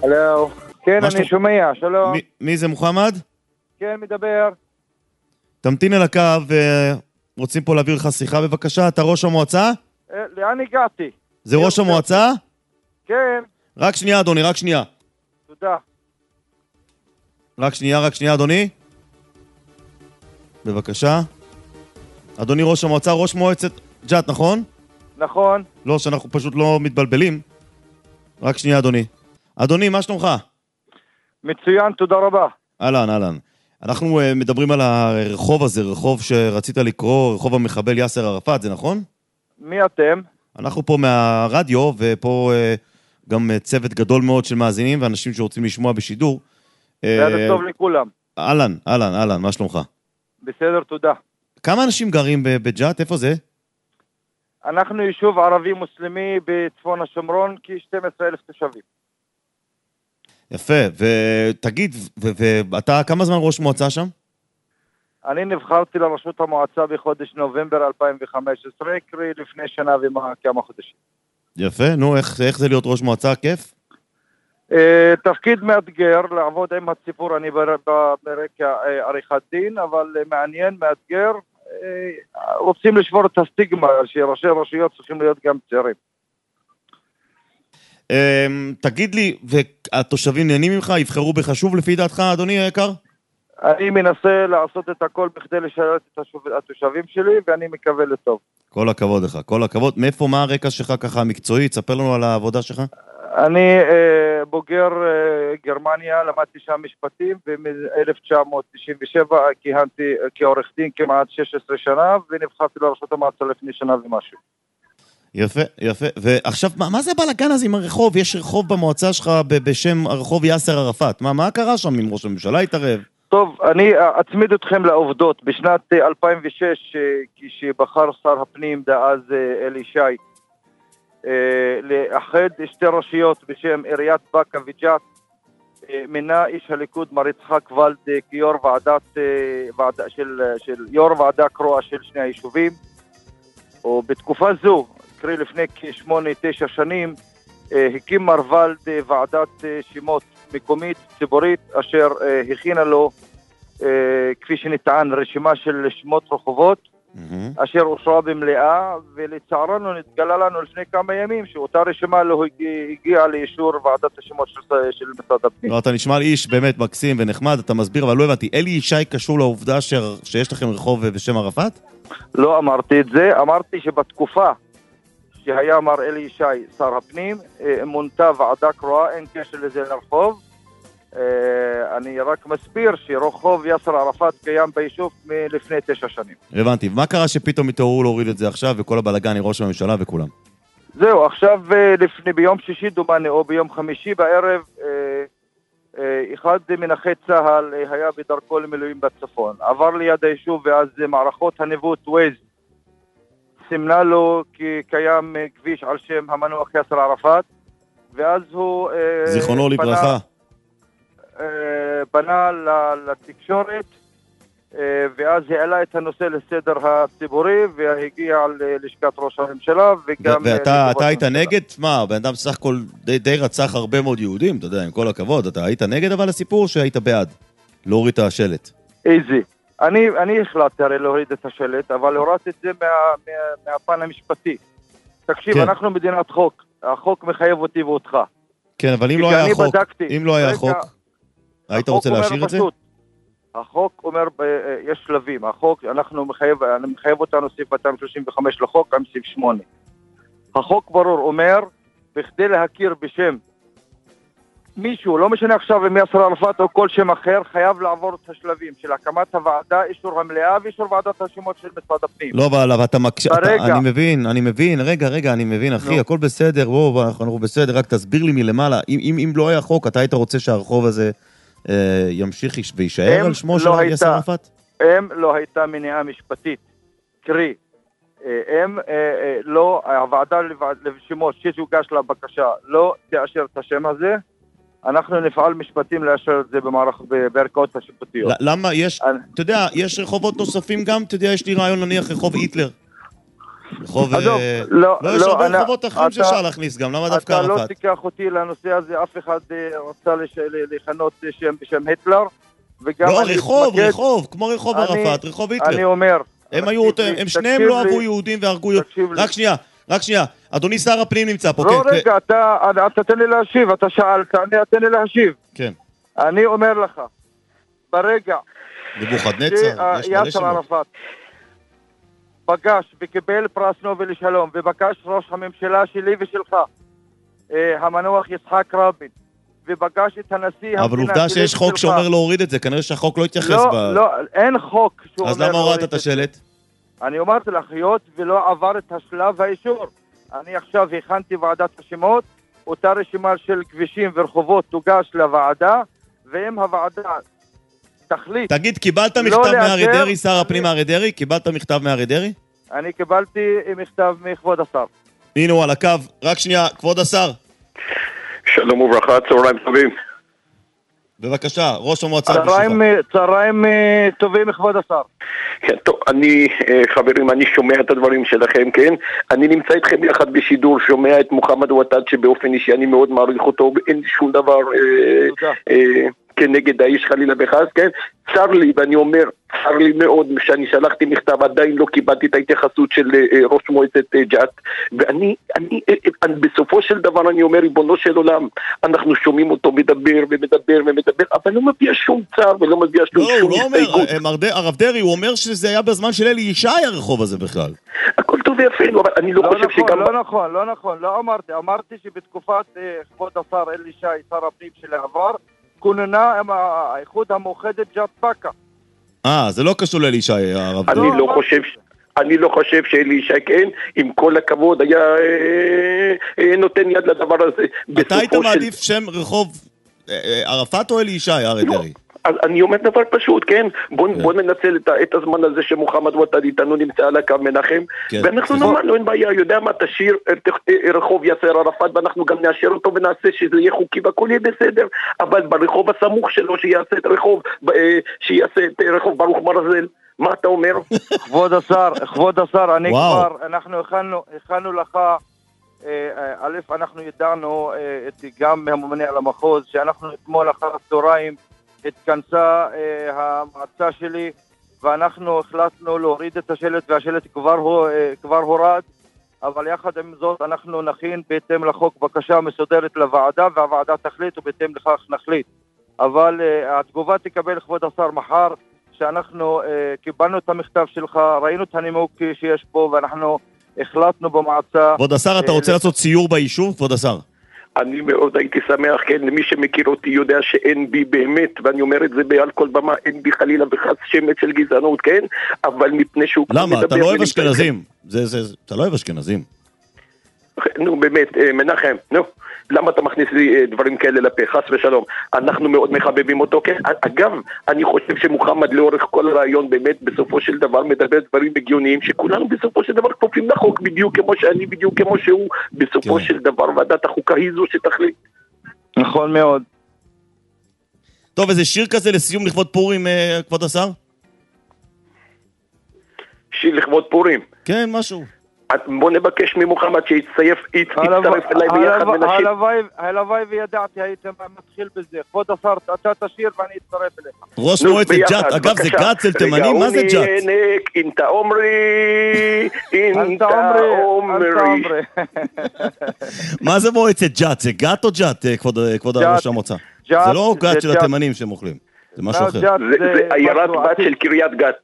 הלו. כן, אני שומע, שלום. מי זה, מוחמד? כן, מדבר. תמתין על הקו, רוצים פה להעביר לך שיחה בבקשה. אתה ראש המועצה? לאן הגעתי? זה ראש המועצה? כן. רק שנייה אדוני, רק שנייה. תודה. רק שנייה אדוני. בבקשה. אדוני ראש המועצה, ראש מועצת ג'ת, נכון? נכון. לא, שאנחנו פשוט לא מתבלבלים. רק שנייה אדוני. אדוני, מה שלומך? מצוין, תודה רבה. אהלן. אנחנו מדברים על הרחוב הזה, רחוב שרצית לקרוא, רחוב המחבל יאסר ערפאת, זה נכון? מי אתם? אנחנו פה מהרדיו, ופה גם צוות גדול מאוד של מאזינים, ואנשים שרוצים לשמוע בשידור. זה טוב לכולם. אהלן, מה שלומך? בסדר, תודה. כמה אנשים גרים בג'ת? איפה זה? אנחנו יישוב ערבי מוסלמי בצפון השומרון, כ-12,000 תושבים. יפה, ותגיד, ואתה כמה זמן ראש מועצה שם? אני נבחרתי לראשות המועצה בחודש נובמבר 2015, קרי לפני שנה וכמה חודשים. יפה, נו, איך זה להיות ראש מועצה? כיף? תפקיד מאתגר, לעבוד עם הציבור, אני ברקע עריכת דין, אבל מעניין, מאתגר, רוצים לשבור את הסטיגמה, שראשי רשויות צריכים להיות גם צעירים. תגיד לי, והתושבים נהנים ממך, יבחרו בך שוב לפי דעתך, אדוני היקר? אני מנסה לעשות את הכל בכדי לשרת את התושבים שלי, ואני מקווה לטוב. כל הכבוד לך, כל הכבוד. מאיפה, מה הרקע שלך ככה מקצועי? תספר לנו על העבודה שלך. אני בוגר גרמניה, למדתי שם משפטים, וב-1997 כיהנתי כעורך דין כמעט 16 שנה, ונבחרתי לראשות המועצה לפני שנה ומשהו. יפה. ועכשיו, מה זה הבלגן הזה עם הרחוב? יש רחוב במועצה שלך בשם הרחוב יאסר ערפאת. מה קרה שם אם ראש הממשלה התערב? טוב, אני אצמיד אתכם לעובדות. בשנת 2006, כשבחר שר הפנים דאז אלי ישי, לאחד שתי רשויות בשם עיריית באקה וג'ת, מינה איש הליכוד מר יצחק ולד כיו"ר יו"ר ועדה קרואה של שני היישובים, ובתקופה זו, קרי לפני כ8-9 שנים, הקים מר ולד ועדת שמות מקומית ציבורית אשר הכינה לו, כפי שנטען, רשימה של שמות רחובות אשר אושרה במלאה, ולצערנו נתגלה לנו לפני כמה ימים שאותה רשימה לא הגיעה לאישור ועדת השמות של משרד הפנים. לא, אתה נשמע לי איש באמת מקסים ונחמד, אתה מסביר, אבל לא הבנתי, אלי ישי קשור לעובדה שיש לכם רחוב בשם ערפאת? לא אמרתי את זה, אמרתי שבתקופה שהיה מר אלי ישי שר הפנים, מונתה ועדה קרואה, אין קשר לזה לרחוב. אני רק מסביר שרחוב יאסר ערפאת קיים ביישוב מלפני 9 שנים. הבנתי, ומה קרה שפתאום התעוררו להוריד את זה עכשיו וכל הבלגן עם ראש הממשלה וכולם? זהו, עכשיו ביום שישי דומני או ביום חמישי בערב, אחד מנחי צהל היה בדרכו למילואים בצפון, עבר ליד היישוב, ואז מערכות הניווט ווייז סימנה לו כי קיים כביש על שם המנוח יאסר ערפאת, ואז הוא זיכרונו לברכה פנה לתקשורת, ואז העלה את הנושא לסדר הציבורי והגיע ללשכת ראש הממשלה וגם... ואתה היית נגד? מה, בן אדם סך הכל די רצח הרבה מאוד יהודים, אתה יודע, עם כל הכבוד, אתה היית נגד אבל הסיפור שהיית בעד להוריד את השלט? איזי, אני החלטתי הרי להוריד את השלט, אבל הורדתי את זה מהפן המשפטי. תקשיב, אנחנו מדינת חוק, החוק מחייב אותי ואותך. כן, אבל אם לא היה חוק, היית רוצה להשאיר את זה? החוק אומר, יש שלבים, החוק, אני מחייב אותנו סעיף 235 לחוק, עם סעיף 8. החוק ברור אומר, בכדי להכיר בשם מישהו, לא משנה עכשיו אם יאסר ערפאת או כל שם אחר, חייב לעבור את השלבים של הקמת הוועדה, אישור המלאה ואישור ועדת השמות של משרד הפנים. לא, אבל אתה מקשה, אני מבין, רגע, אני מבין, אחי, הכל בסדר, אנחנו בסדר, רק תסביר לי מלמעלה, אם לא היה חוק, אתה היית רוצה שהרחוב הזה ימשיך וישאר על שמו של יאסר ערפאת? אם לא הייתה מניעה משפטית, קרי, הוועדה לשמות שיוגש לה בקשה לא תאשר את השם הזה, אנחנו נפעל משפטים לאשר את זה בערכאות השיפוטיות. למה? אתה יודע, יש רחובות נוספים גם, אתה יודע, יש לי רעיון נניח רחוב היטלר. רחוב... לא, יש הרבה רחובות אחרים שאפשר להכניס גם, למה דווקא ערפאת? אתה לא תיקח אותי לנושא הזה, אף אחד רצה לכנות בשם היטלר, לא, רחוב, כמו רחוב ערפאת, רחוב היטלר. אני אומר... הם שניהם לא אהבו יהודים והרגו... רק שנייה, אדוני שר הפנים נמצא פה. לא, רגע, אתה תן לי להשיב, אתה שאלת, תן לי להשיב. כן. אני אומר לך, ברגע נבוכדנצר, יאסר ערפאת פגש וקיבל פרס נובל לשלום, ובקש ראש הממשלה שלי ושלך, המנוח יצחק רבין, ובקש את הנשיא... אבל עובדה שיש חוק שאומר להוריד את זה, כנראה שהחוק לא יתייחס לא, אין חוק שאומר... אז למה הורדת את השלט? אני אמרתי לך, היות ולא עבר את השלב האישור. אני עכשיו הכנתי ועדת השמות, אותה רשימה של כבישים ורחובות תוגש לוועדה, ואם הוועדה תחליט... תגיד, קיבלת מכתב מארי דרעי, שר הפנים מארי דרעי? קיבלת מכתב מארי דרעי? אני קיבלתי מכתב מכבוד השר. הנה הוא על הקו, רק שנייה, כבוד השר. שלום וברכה, צהריים טובים. בבקשה, ראש המועצה. צהריים טובים מכבוד השר. כן, טוב, חברים, אני שומע את הדברים שלכם, כן? אני נמצא איתכם יחד בשידור, שומע את מוחמד וטד שבאופן אישי אני מאוד מעריך אותו, אין שום דבר כנגד האיש חלילה וחס, כן? צר לי, ואני אומר, צר לי מאוד שאני שלחתי מכתב, עדיין לא קיבלתי את ההתייחסות של ראש מועצת ג'ת, ואני בסופו של דבר אני אומר, ריבונו של עולם, אנחנו שומעים אותו מדבר ומדבר ומדבר, אבל לא מביע שום צער ולא מביע שום הסתייגות. לא, הוא לא אומר, הרב דרעי, הוא אומר שזה היה בזמן של אלי ישי הרחוב הזה בכלל. הכל טוב ויפה, אבל אני לא חושב שגם... לא נכון, לא אמרתי שבתקופת כבוד השר אלי ישי, שר הפנים של העבר, כוננה עם האיחוד המאוחדת ג'ת בקה. זה לא קשור לאלי ישי, הרב. אני לא חושב שאלי ישי, כן, עם כל הכבוד, היה נותן יד לדבר הזה. אתה היית מעדיף שם רחוב ערפאת או אלי ישי, הרי דרעי? אז אני אומר דבר פשוט, כן? בוא ננצל את הזמן הזה שמוחמד וטד איתנו נמצא על הקו מנחם, ואנחנו נאמר, אין בעיה, יודע מה, תשאיר רחוב יאסר ערפאת, ואנחנו גם נאשר אותו ונעשה שזה יהיה חוקי והכל יהיה בסדר, אבל ברחוב הסמוך שלו שיעשה את רחוב ברוך מרזל, מה אתה אומר? כבוד השר, אנחנו הכנו לך, א', אנחנו ידענו גם מהממונה על המחוז, שאנחנו אתמול אחר הצהריים התכנסה המועצה שלי, ואנחנו החלטנו להוריד את השלט, והשלט כבר הורד, אבל יחד עם זאת אנחנו נכין בהתאם לחוק בקשה מסודרת לוועדה, והוועדה תחליט ובהתאם לכך נחליט. אבל התגובה תקבל כבוד השר מחר, שאנחנו קיבלנו את המכתב שלך, ראינו את הנימוק שיש פה, ואנחנו החלטנו במועצה... כבוד השר, אתה רוצה לעשות סיור ביישוב, כבוד השר? אני מאוד הייתי שמח, כן, למי שמכיר אותי יודע שאין בי באמת, ואני אומר את זה בעל כל במה, אין בי חלילה וחס שמץ של גזענות, כן? אבל מפני שהוא... למה? אתה לא אוהב אשכנזים. אתה לא אוהב אשכנזים. נו, באמת, מנחם, נו. למה אתה מכניס לי דברים כאלה לפה? חס ושלום. אנחנו מאוד מחבבים אותו, כן? אגב, אני חושב שמוחמד לאורך כל הרעיון באמת בסופו של דבר מדבר דברים הגיוניים, שכולנו בסופו של דבר כפופים לחוק בדיוק כמו שאני, בדיוק כמו שהוא. בסופו של דבר ועדת החוקה היא זו שתחליט. נכון מאוד. טוב, איזה שיר כזה לסיום לכבוד פורים, כבוד השר? שיר לכבוד פורים? כן, משהו. בוא נבקש ממוחמד שיצטרף אליי ביחד ונשיב. הלוואי וידעתי, הייתם מתחיל בזה. כבוד השר, אתה תשאיר ואני אצטרף אליך. ראש מועצת ג'ת, אגב זה ג'ת של תימני, מה זה ג'ת? אינתה עומרי, אינתה עומרי. מה זה מועצת ג'ת? זה ג'ת או ג'ת, כבוד ראש המועצה? זה לא ג'ת של התימנים שמוכלים, זה משהו אחר. זה עיירת בת של קריית גת.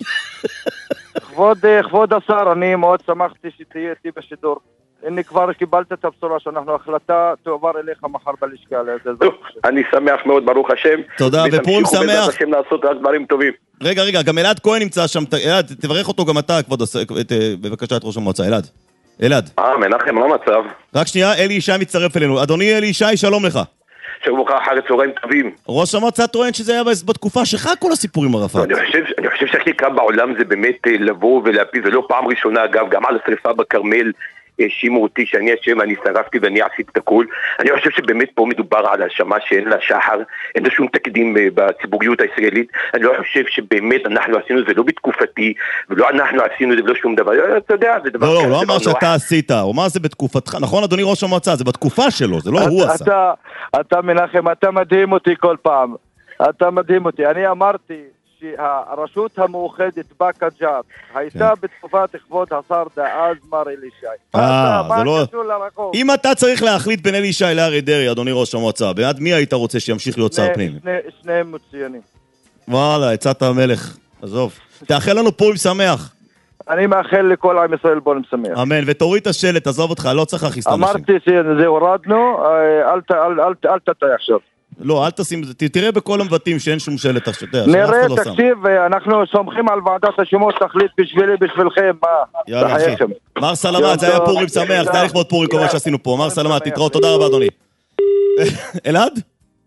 כבוד השר, אני מאוד שמחתי שתהיה איתי בשידור. אני כבר קיבלת את הבשורה שאנחנו החלטה תועבר אליך מחר בלשכה. אני שמח מאוד, ברוך השם. תודה, ופורים שמח. ותמשיכו בעזרת השם לעשות רק דברים טובים. רגע, גם אלעד כהן נמצא שם. אלעד, תברך אותו גם אתה, כבוד השר, בבקשה את ראש המועצה. אלעד. מנחם, מה המצב? רק שנייה, אלי ישי מצטרף אלינו. אדוני אלי ישי, שלום לך. שלום לך, אחר צהריים טובים. ראש המועצה טוען שזה היה בתקופה שלך כל הסיפורים ערפאת. אני חושב שהכי קל בעולם זה באמת לבוא ולהפיל, זה לא פעם ראשונה אגב, גם על השריפה בכרמל, האשימו אותי שאני אשם, אני שרפתי ואני עשיתי את הכול. אני חושב שבאמת פה מדובר על האשמה שאין לה שחר, אין לה שום תקדים בציבוריות הישראלית. אני לא חושב שבאמת אנחנו עשינו זה לא בתקופתי, ולא אנחנו עשינו זה לא שום דבר. אתה יודע, זה דבר... לא, הוא לא אמר שאתה עשית, הוא אמר זה בתקופתך. נכון, אדוני ראש המועצה, זה בתקופה שלו, זה לא הוא עשה. אתה מנחם, אתה מדהים אותי כל פעם. אתה מדהים אותי. אני אמרתי שהרשות המאוחדת באקה ג'ת הייתה בתקופת כבוד השר דאז מר אלישי. זה לא... אם אתה צריך להחליט בין אלישי לאריה דרעי, אדוני ראש המועצה, בעד מי היית רוצה שימשיך להיות שר פנים? שניהם מצוינים. וואלה, הצעת המלך. עזוב. תאחל לנו פורים שמח. אני מאחל לכל עם ישראל פורים שמח. אמן, ותוריד את השלט, עזוב אותך, לא צריך להכניס את האנשים. אמרתי שזה הורדנו, אל תטעי עכשיו. לא, אל תשים, תראה בכל המבטים שאין שום שלט. נראה, תקשיב, אנחנו סומכים על ועדת השמות, תחליט בשבילי, בשבילכם, מה? יאללה, אחי. מר סלמת, זה היה פורים שמח, זה היה לכבוד פורים כל מה שעשינו פה. מר סלמת, תתראות, תודה רבה, אדוני. אלעד?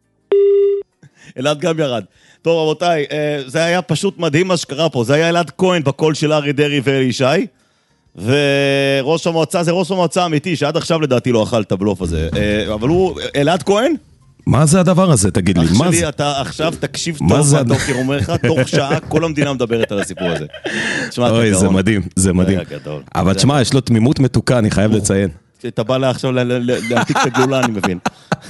אלעד גם ירד. טוב, רבותיי, זה היה פשוט מדהים מה שקרה פה. זה היה אלעד כהן בקול של אריה דרעי ואלישי, וראש המועצה, זה ראש המועצה האמיתי, שעד עכשיו לדעתי לא אכל את הבלוף הזה. אבל הוא, אלעד כהן? מה זה הדבר הזה, תגיד לי? אח שלי, אתה עכשיו תקשיב טוב מהדוקר אומר לך, תוך שעה כל המדינה מדברת על הסיפור הזה. אוי, זה מדהים, זה מדהים. אבל תשמע, יש לו תמימות מתוקה, אני חייב לציין. אתה בא לה עכשיו להעתיק את הגלולה, אני מבין.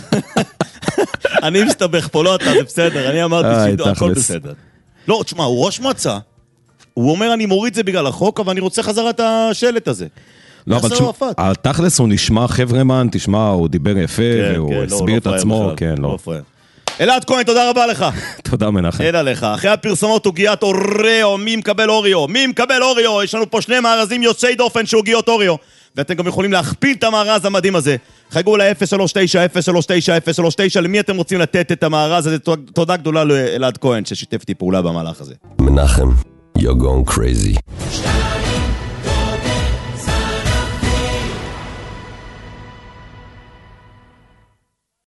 אני מסתבך פה, לא אתה, זה בסדר, אני אמרתי שהכל בסדר. לא, תשמע, הוא ראש מועצה, הוא אומר אני מוריד זה בגלל החוק, אבל אני רוצה חזרה את השלט הזה. לא, אבל תכלס הוא נשמע חברמן, תשמע, הוא דיבר יפה, והוא הסביר את עצמו, כן, לא. אלעד כהן, תודה רבה לך. תודה מנחם. אין עליך. אחרי הפרסמות הוגיית אוריו, מי מקבל אוריו? מי מקבל אוריו? יש לנו פה שני מארזים יוצאי דופן שהוגיות אוריו. ואתם גם יכולים להכפיל את המארז המדהים הזה. חייגו ל-039-039-039, למי אתם רוצים לתת את המארז הזה? תודה גדולה לאלעד כהן ששיתף איתי פעולה במהלך הזה. מנחם, you're going crazy.